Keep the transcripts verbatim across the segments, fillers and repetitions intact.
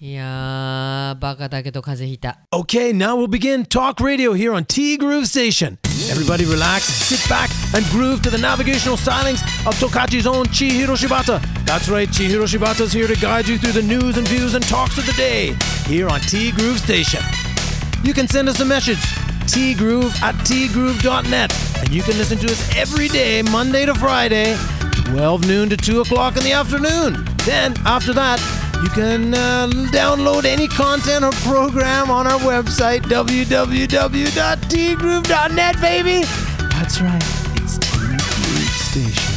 いやー、バカだけど風邪ひいた。 Okay, now we'll begin Talk Radio here on T Groove Station. Everybody relax, sit back, and groove to the navigational stylings of Tokachi's own Chihiro Shibata. That's right, Chihiro Shibata's here to guide you through the news and views and talks of the day here on T Groove Station. You can send us a message, tgroove at tgroove dot net, and you can listen to us every day, Monday to Friday, twelve noon to two o'clock in the afternoon. Then, after that, you can uh, download any content or program on our website, w w w dot t groove dot net, baby. That's right, it's T Groove Station.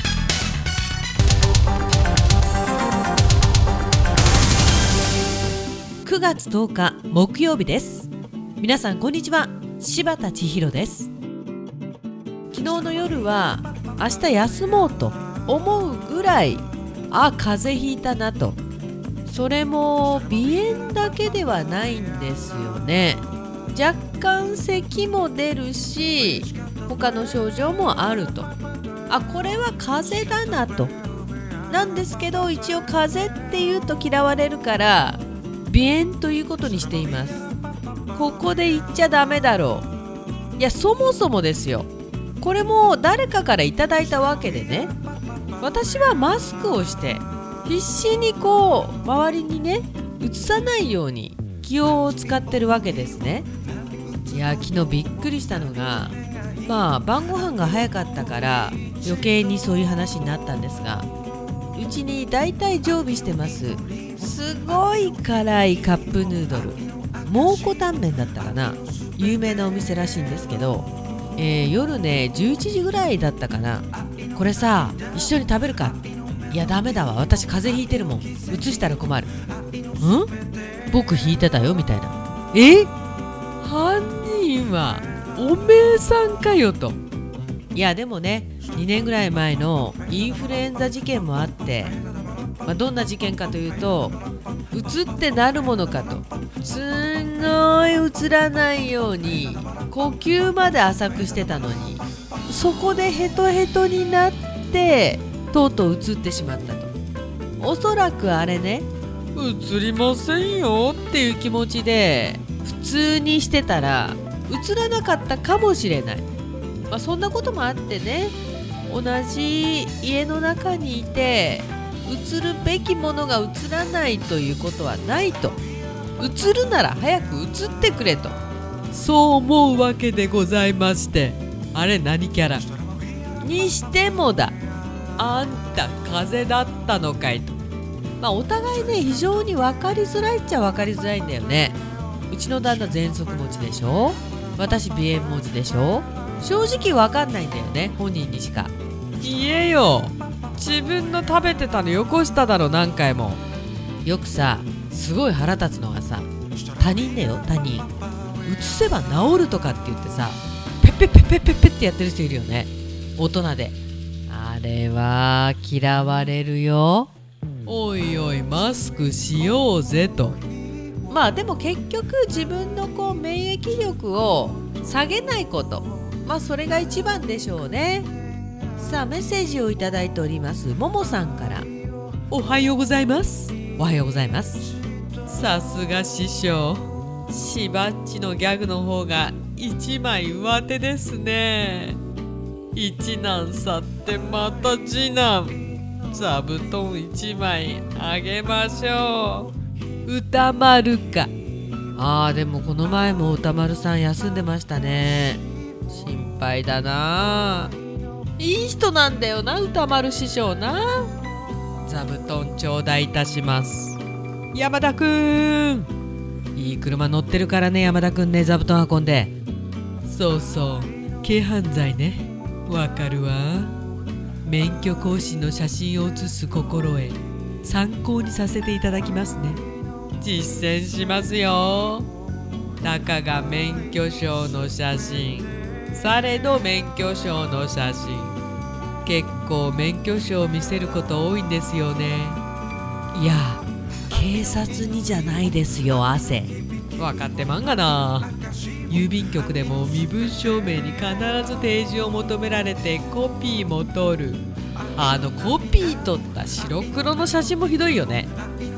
くがつとおか木曜日です。皆さんこんにちは、柴田千尋です。昨日の夜は明日休もうと思うぐらい、あ、風邪ひいたなと。それも鼻炎だけではないんですよね。若干咳も出るし、他の症状もあると。あ、これは風邪だなと。なんですけど、一応風邪って言うと嫌われるから鼻炎ということにしています。ここで言っちゃダメだろう。いや、そもそもですよ、これも誰かからいただいたわけでね、私はマスクをして必死にこう周りにねうつさないように気を使ってるわけですね。いや、昨日びっくりしたのが、まあ晩ご飯が早かったから余計にそういう話になったんですが、うちにだいたい常備してますすごい辛いカップヌードル、蒙古タンメンだったかな、有名なお店らしいんですけど、えー、夜ねじゅういちじぐらいだったかな、これさ一緒に食べるか。いやダメだわ、私風邪ひいてるもん、うつしたら困る。ん？僕ひいてたよみたいな。え？犯人はおめえさんかよと。いやでもね、にねんぐらい前のインフルエンザ事件もあって、まあ、どんな事件かというと、うつってなるものかと、すんごいうつらないように呼吸まで浅くしてたのに、そこでヘトヘトになってとうとううつってしまったと。おそらくあれね、うつりませんよっていう気持ちで普通にしてたらうつらなかったかもしれない。まあ、そんなこともあってね、同じ家の中にいてうつるべきものがうつらないということはないと。うつるなら早くうつってくれと、そう思うわけでございまして、あれ何キャラにしてもだ、あんた風邪だったのかいと。まあお互いね非常に分かりづらいっちゃ分かりづらいんだよね。うちの旦那喘息持ちでしょ、私鼻炎持ちでしょ。正直分かんないんだよね、本人にしか。言えよ、自分の食べてたのよこしただろ何回も。よくさ、すごい腹立つのがさ、他人だよ他人、うつせば治るとかって言ってさ、ペッペッペッペッペッペッってやってる人いるよね、大人で。あれは嫌われるよ。おいおいマスクしようぜと。まあでも結局自分のこう免疫力を下げないこと、まあそれが一番でしょうね。さあメッセージをいただいております。ももさんから、おはようございます。おはようございます。さすが師匠、しばっちのギャグの方が一枚上手ですね。一男去ってまた次男、座布団一枚あげましょう。歌丸か。あーでもこの前も歌丸さん休んでましたね。心配だな。いい人なんだよな歌丸師匠な。座布団頂戴いたします。山田くん、いい車乗ってるからね山田くんね、座布団運んで。そうそう、軽犯罪ね、わかるわ。免許更新の写真を写す心得、参考にさせていただきますね。実践しますよ。たかが免許証の写真、されど免許証の写真、結構免許証を見せること多いんですよね。いや警察にじゃないですよ汗。分かってまんがな。郵便局でも身分証明に必ず提示を求められてコピーも取る。あのコピー取った白黒の写真もひどいよね。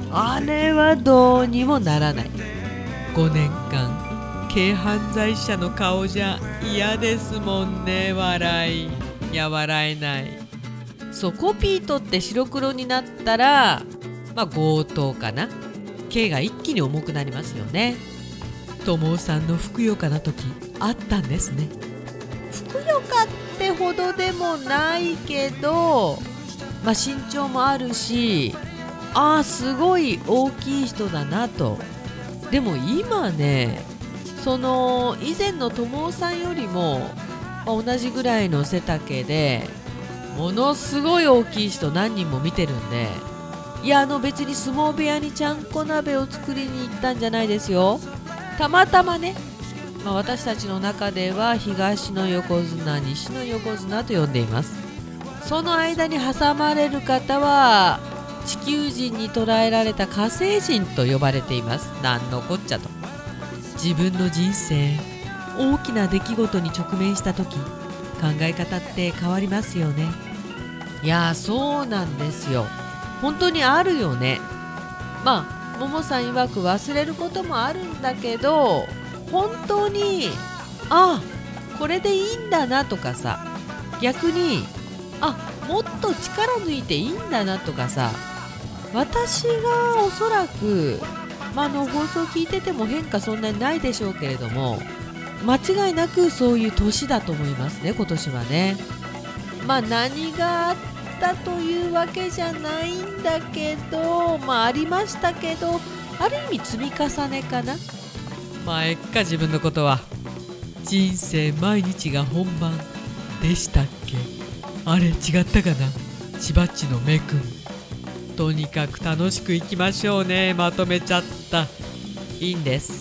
あれはどうにもならない。ごねんかん軽犯罪者の顔じゃ嫌ですもんね。笑いいや笑えない。そうコピー取って白黒になったらまあ強盗かな。刑が一気に重くなりますよね。友さんのふくよかな時あったんですね。ふくよかってほどでもないけど、まあ、身長もあるし、ああすごい大きい人だなと。でも今ね、その以前の友さんよりも、まあ、同じぐらいの背丈でものすごい大きい人何人も見てるんで、いやあの別に相撲部屋にちゃんこ鍋を作りに行ったんじゃないですよ。たまたまね、まあ、私たちの中では東の横綱西の横綱と呼んでいます。その間に挟まれる方は地球人に捉えられた火星人と呼ばれています。なんのこっちゃと。自分の人生大きな出来事に直面した時、考え方って変わりますよね。いやそうなんですよ。本当にあるよね。まあももさん曰く忘れることもあるんだけど、本当にあこれでいいんだなとかさ、逆にあもっと力抜いていいんだなとかさ、私がおそらく、まあ、あの放送聞いてても変化そんなにないでしょうけれども、間違いなくそういう年だと思いますね、今年はね。まあ何があったというわけじゃないんだけど、まあありましたけど、ある意味積み重ねかな。まあえっか自分のことは。人生毎日が本番でしたっけ。あれ違ったかな。しばっちのめくん。とにかく楽しくいきましょうね。まとめちゃった。いいんです。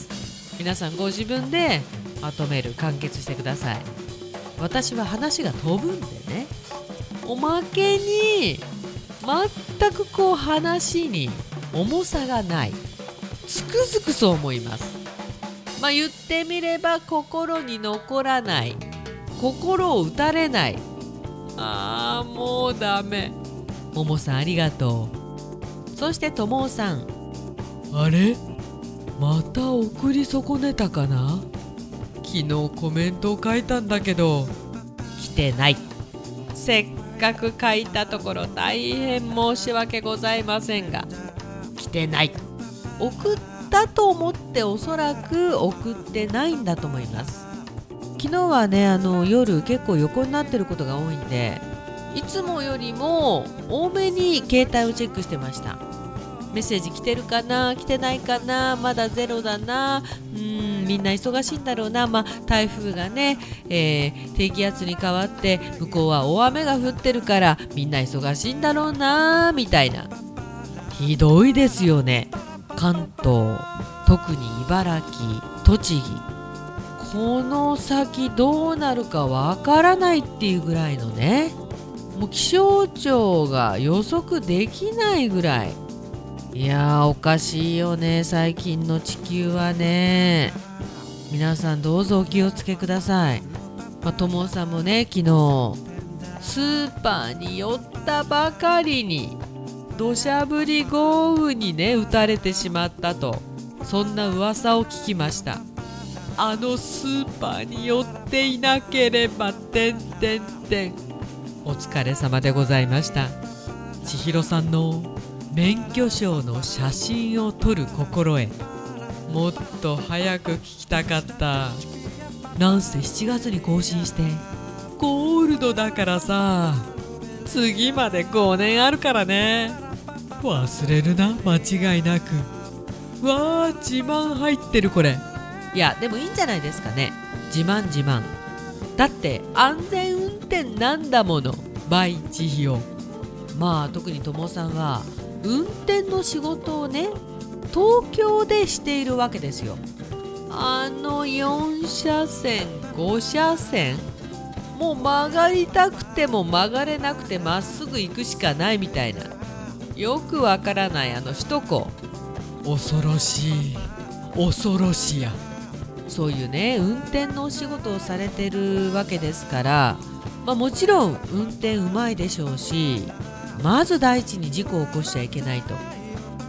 皆さんご自分でまとめる、完結してください。私は話が飛ぶんでね。おまけに全くこう話に重さがない。つくづくそう思います。まあ言ってみれば心に残らない、心を打たれない。あーもうダメ。ももさんありがとう。そしてともおさん、あれまた送り損ねたかな。昨日コメントを書いたんだけど来てない。せっかく書いたところ大変申し訳ございませんが来てない。送ったと思っておそらく送ってないんだと思います。昨日はね、あの夜結構横になってることが多いんで、いつもよりも多めに携帯をチェックしてました。メッセージ来てるかな、来てないかな、まだゼロだな、うーんみんな忙しいんだろうな、まあ、台風がね、えー、低気圧に変わって向こうは大雨が降ってるからみんな忙しいんだろうなみたいな。ひどいですよね。関東、特に茨城、栃木、この先どうなるかわからないっていうぐらいのね、もう気象庁が予測できないぐらい。いやーおかしいよね、最近の地球はね。皆さんどうぞお気をつけください。まあ、ともさんもね、昨日スーパーに寄ったばかりに土砂降り豪雨にね打たれてしまったと、そんな噂を聞きました。あのスーパーに寄っていなければてんてんてん。お疲れ様でございました。千尋さんの免許証の写真を撮る心得、もっと早く聞きたかった。なんせしちがつに更新してゴールドだからさ、次までごねんあるからね。忘れるな、間違いなく。わー自慢入ってるこれ。いやでもいいんじゃないですかね。自慢自慢。だって安全運転なんだもの。バイ千尋。まあ特にともさんは運転の仕事をね東京でしているわけですよ。あのよん車線ご車線、もう曲がりたくても曲がれなくてまっすぐ行くしかないみたいな、よくわからないあの首都高。恐ろしい恐ろしや。そういうね運転のお仕事をされてるわけですから、まあ、もちろん運転うまいでしょうし、まず第一に事故を起こしちゃいけないと。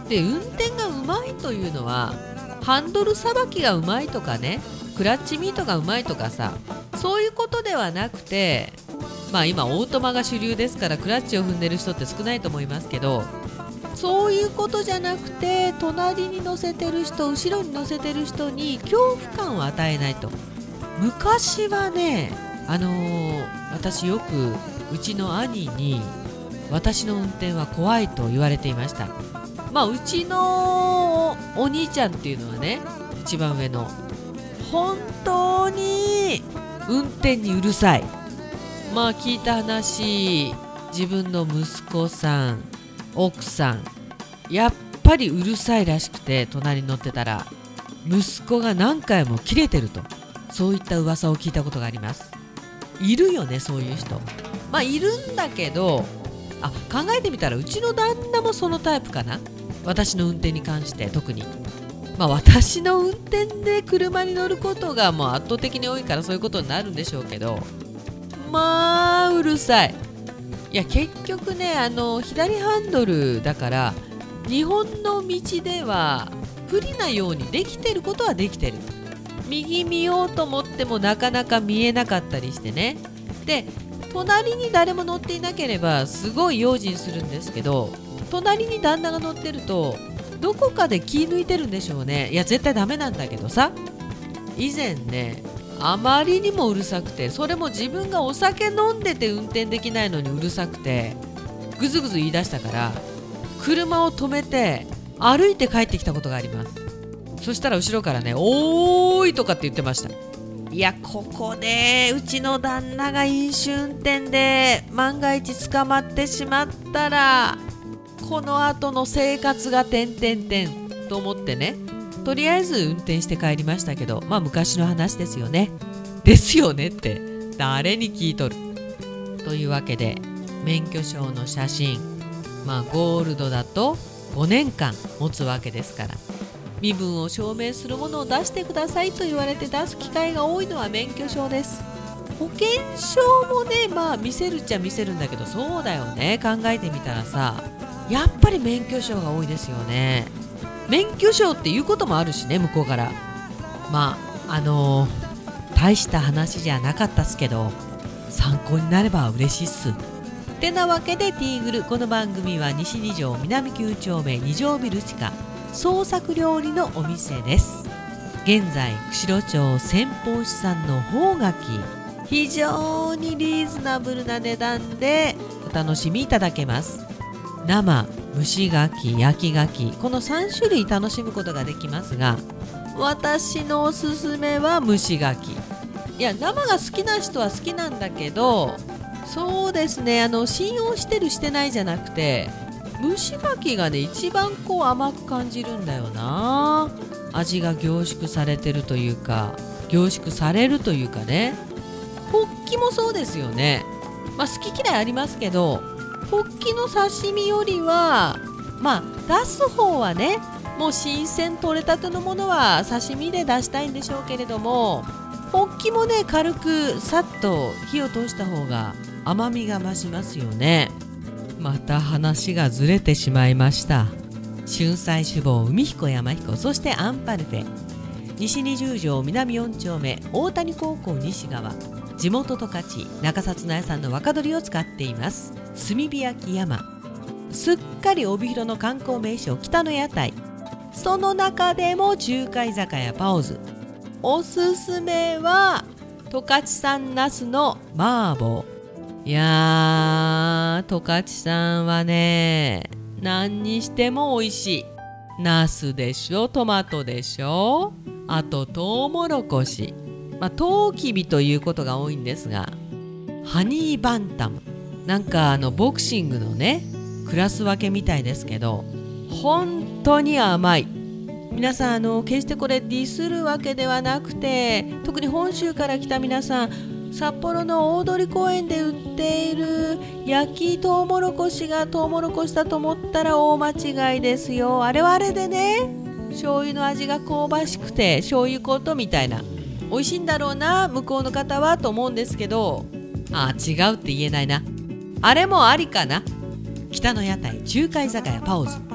で運転がうまいというのはハンドルさばきがうまいとかね、クラッチミートがうまいとかさ、そういうことではなくて、まあ今オートマが主流ですからクラッチを踏んでる人って少ないと思いますけど、そういうことじゃなくて隣に乗せてる人、後ろに乗せてる人に恐怖感を与えないと。昔はね、あのー、私よくうちの兄に私の運転は怖いと言われていました。まあうちのお兄ちゃんっていうのはね、一番上の本当に運転にうるさい。まあ聞いた話、自分の息子さん、奥さん、やっぱりうるさいらしくて、隣に乗ってたら息子が何回もキレてると、そういった噂を聞いたことがあります。いるよね、そういう人。まあいるんだけど、あ、考えてみたらうちの旦那もそのタイプかな。私の運転に関して特に。まあ私の運転で車に乗ることがもう圧倒的に多いからそういうことになるんでしょうけど、まあうるさい。いや結局ね、あの左ハンドルだから日本の道では不利なようにできてることはできてる。右見ようと思ってもなかなか見えなかったりしてね。で隣に誰も乗っていなければすごい用心するんですけど、隣に旦那が乗ってるとどこかで気抜いてるんでしょうね。いや絶対ダメなんだけどさ、以前ね、あまりにもうるさくて、それも自分がお酒飲んでて運転できないのにうるさくてぐずぐず言い出したから車を止めて歩いて帰ってきたことがあります。そしたら後ろからね、おーいとかって言ってました。いやここでうちの旦那が飲酒運転で万が一捕まってしまったらこの後の生活がてんてんてんと思ってね、とりあえず運転して帰りましたけど、まあ昔の話ですよね。ですよねって誰に聞いとる。というわけで免許証の写真、まあゴールドだとごねんかん持つわけですから、身分を証明するものを出してくださいと言われて出す機会が多いのは免許証です。保険証もね、まあ見せるっちゃ見せるんだけど、そうだよね、考えてみたらさ、やっぱり免許証が多いですよね。免許証っていうこともあるしね、向こうから。まああのー、大した話じゃなかったっすけど参考になれば嬉しいっす。てなわけでティーグル、この番組は西に条南きゅう丁目に条ビル地下創作料理のお店です。現在釧路町千宝市産の宝柿、非常にリーズナブルな値段でお楽しみいただけます。生、蒸し柿、焼き柿、このさん種類楽しむことができますが、私のおすすめは蒸し柿。いや生が好きな人は好きなんだけど、そうですね、あの信用してるしてないじゃなくて、蒸し柿がね一番こう甘く感じるんだよな。味が凝縮されてるというか、凝縮されるというかね。ホッキもそうですよね。まあ好き嫌いありますけど、ホッキの刺身よりはまあ出す方はね、もう新鮮取れたてのものは刺身で出したいんでしょうけれども、ホッキもね軽くさっと火を通した方が甘みが増しますよね。また話がずれてしまいました。春菜志望海彦山彦、そしてアンパルフェ、西にじゅう条南よん丁目大谷高校西側、地元十勝中札内産の若鶏を使っています。炭火焼き山、すっかり帯広の観光名所北の屋台、その中でも中華居酒屋パオズ、おすすめは十勝産ナスの麻婆。いやー、十勝産はね何にしても美味しい。ナスでしょ、トマトでしょ、あとトウモロコシ、まあトウキビということが多いんですが、ハニーバンタム、なんかあのボクシングのねクラス分けみたいですけど、本当に甘い。皆さんあの決してこれディスるわけではなくて、特に本州から来た皆さん、札幌の大通公園で売っている焼きトウモロコシがトウモロコシだと思ったら大間違いですよ。あれはあれでね、醤油の味が香ばしくて醤油コートみたいな、美味しいんだろうな向こうの方はと思うんですけど、あ違うって言えないな。あれもありかな。北の屋台中華居酒屋パオズ、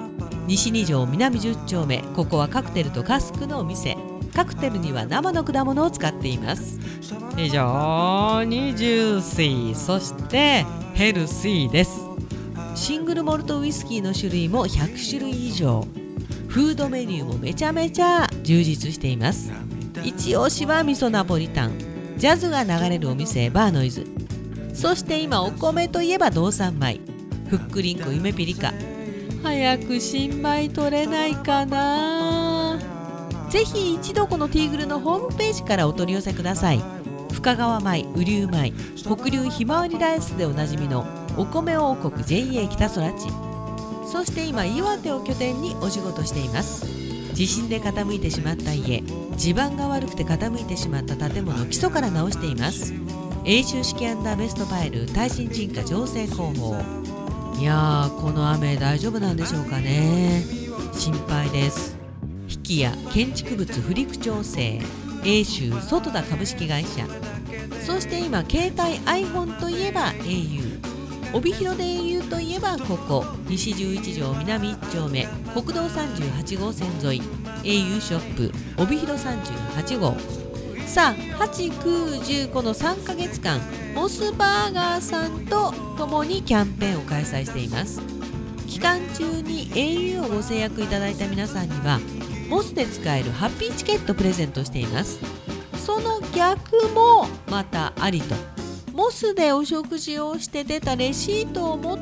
西に条南じゅっ丁目、ここはカクテルとカスクのお店。カクテルには生の果物を使っています。非常にジューシー、そしてヘルシーです。シングルモルトウイスキーの種類もひゃく種類以上。フードメニューもめちゃめちゃ充実しています。一押しは味噌ナポリタン、ジャズが流れるお店バーノイズ。そして今お米といえば道産米、ふっくりんこ夢ピリカ。早く新米取れないかな。ぜひ一度このティーグルのホームページからお取り寄せください。深川米、雨竜米、北流ひまわりライスでおなじみのお米王国 ジェイエー 北空地。そして今岩手を拠点にお仕事しています。地震で傾いてしまった家、地盤が悪くて傾いてしまった建物を基礎から直しています。永修式アンダーベストパイル耐震沈下醸成工法。いやー、この雨大丈夫なんでしょうかね。心配です。引きや建築物不陸調整、永修外田株式会社。そして今携帯 iPhone といえば エーユー、 帯広で エーユー といえばここ西じゅういち条南いっ丁目、国道さんじゅうはち号線沿い エーユー ショップ帯広さんじゅうはち号。さあはち、く、じゅうこのさんかげつかん、モスバーガーさんと共にキャンペーンを開催しています。期間中に エーユー をご制約いただいた皆さんにはモスで使えるハッピーチケットプレゼントしています。その逆もまたありと、モスでお食事をして出たレシートを持って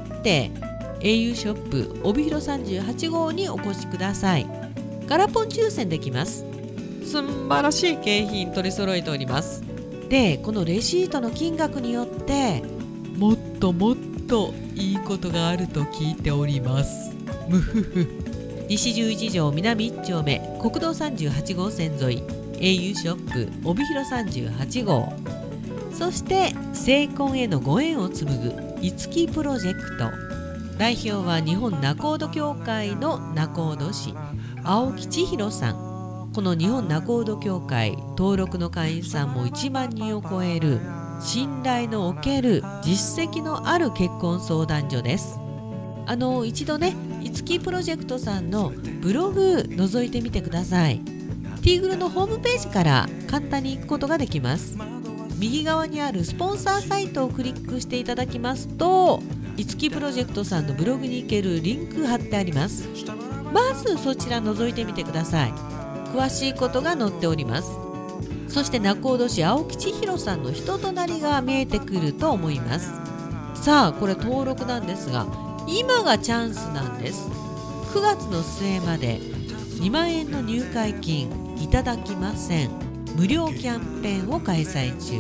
エーユー ショップ帯広さんじゅうはち号にお越しください。ガラポン抽選できます。素晴らしい景品取り揃えております。で、このレシートの金額によってもっともっといいことがあると聞いております。むふふ。西じゅういち条南いっ丁目、国道さんじゅうはち号線沿い エーユー ショップ帯広さんじゅうはち号。そして成婚へのご縁を紡ぐいつきプロジェクト。代表は日本仲人協会の仲人師青木千尋さん。この日本仲人協会登録の会員さんもいちまん人を超える信頼のおける実績のある結婚相談所です。あの一度ね、いつきプロジェクトさんのブログ覗いてみてください。ティーグルのホームページから簡単に行くことができます。右側にあるスポンサーサイトをクリックしていただきますと、いつきプロジェクトさんのブログに行けるリンク貼ってあります。まずそちら覗いてみてください。詳しいことが載っております。そして仲人師青木千尋さんの人となりが見えてくると思います。さあこれ登録なんですが、今がチャンスなんです。くがつの末までにまん円の入会金いただきません。無料キャンペーンを開催中。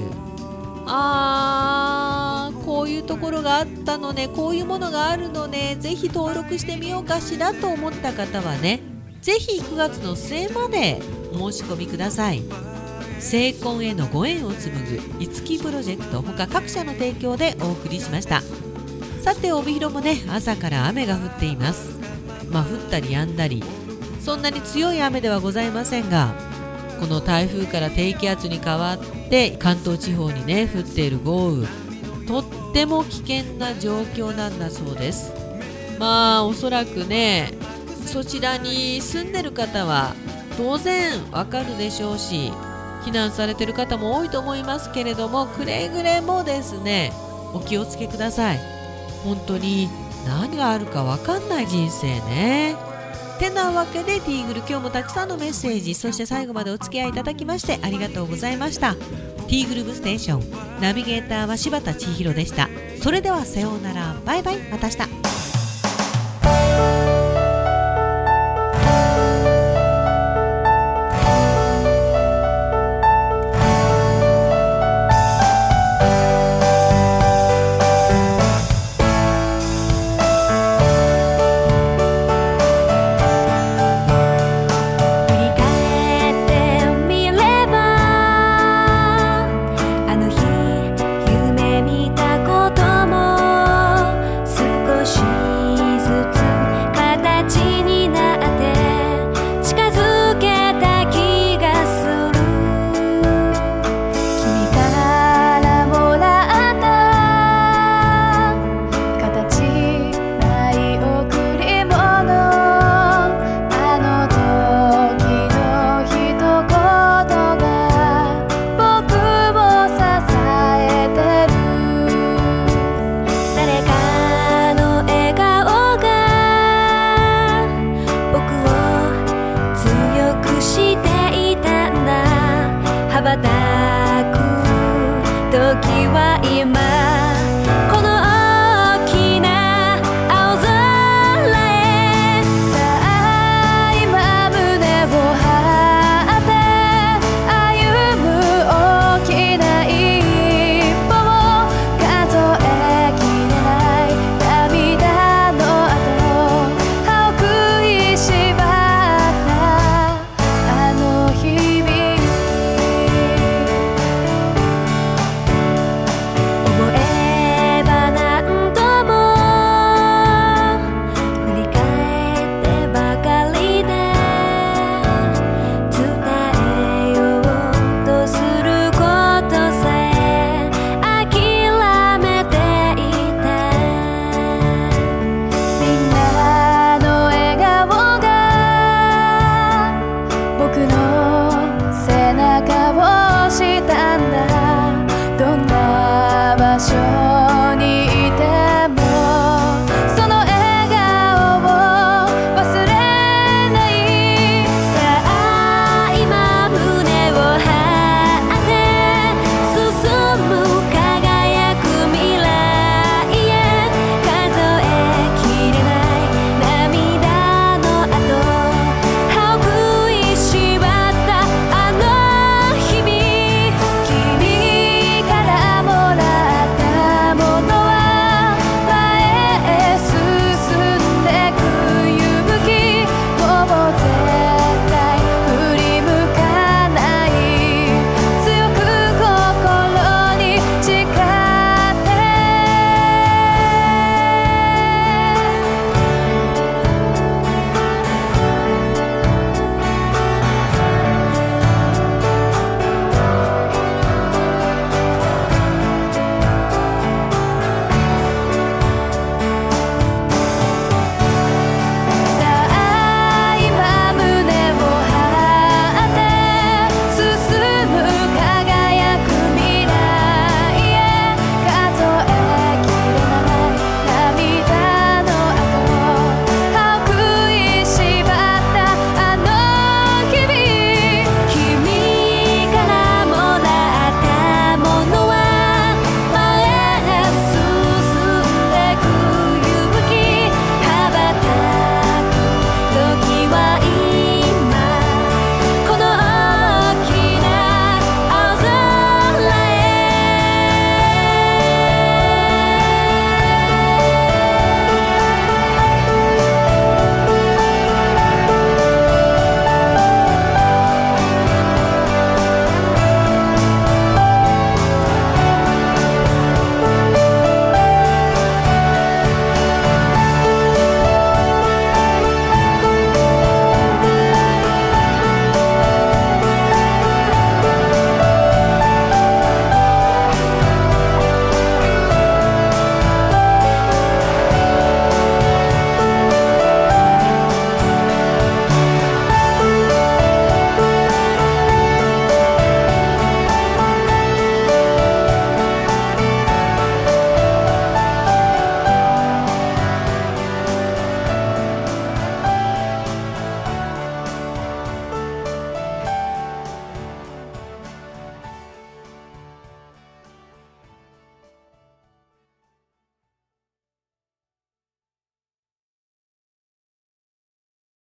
あー、こういうところがあったのね、こういうものがあるのね、ぜひ登録してみようかしらと思った方はね、ぜひくがつの末までお申し込みください。成婚へのご縁を紡ぐいつきプロジェクト他各社の提供でお送りしました。さて帯広もね、朝から雨が降っています。まあ降ったり止んだり、そんなに強い雨ではございませんが、この台風から低気圧に変わって関東地方にね降っている豪雨、とっても危険な状況なんだそうです。まあおそらくね、そちらに住んでる方は当然わかるでしょうし、避難されてる方も多いと思いますけれども、くれぐれもですねお気をつけください。本当に何があるかわかんない人生ね。てなわけでティーグル、今日もたくさんのメッセージ、そして最後までお付き合いいただきましてありがとうございました。ティーグルーブステーションナビゲーターは柴田千尋でした。それではさようなら、バイバイ、また明日。